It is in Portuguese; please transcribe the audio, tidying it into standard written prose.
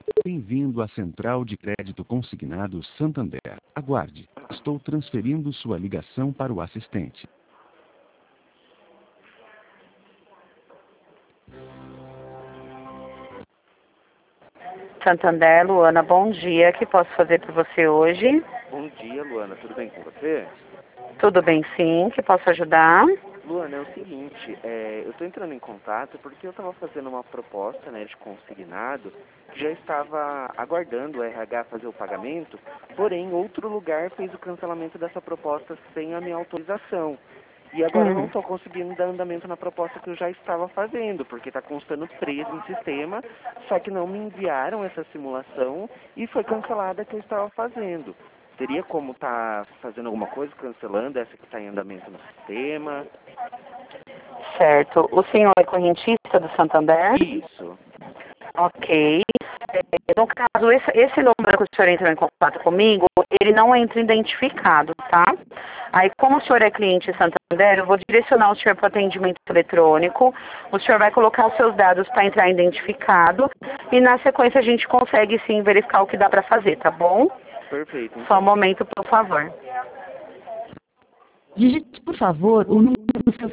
Bem-vindo à Central de Crédito Consignado Santander. Aguarde. Estou transferindo sua ligação para o assistente. Santander, Luana, bom dia. O que posso fazer por você hoje? Bom dia, Luana. Tudo bem com você? Tudo bem, sim. Que posso ajudar? Luana, é o seguinte, eu estou entrando em contato porque eu estava fazendo uma proposta, né, de consignado, que já estava aguardando o RH fazer o pagamento, porém, outro lugar fez o cancelamento dessa proposta sem a minha autorização. E agora eu não estou conseguindo dar andamento na proposta que eu já estava fazendo, porque está constando preso em sistema, só que não me enviaram essa simulação e foi cancelada a que eu estava fazendo. Teria como estar fazendo alguma coisa, cancelando essa que está em andamento no sistema? Certo. O senhor é correntista do Santander? Isso. Ok. No caso, esse número que o senhor entrou em contato comigo, ele não entra identificado, tá? Aí, como o senhor é cliente Santander, eu vou direcionar o senhor para o atendimento eletrônico. O senhor vai colocar os seus dados para entrar identificado. E, na sequência, a gente consegue, sim, verificar o que dá para fazer, tá bom? Perfeito. Então. Só um momento, por favor. Digite, por favor, o número do seu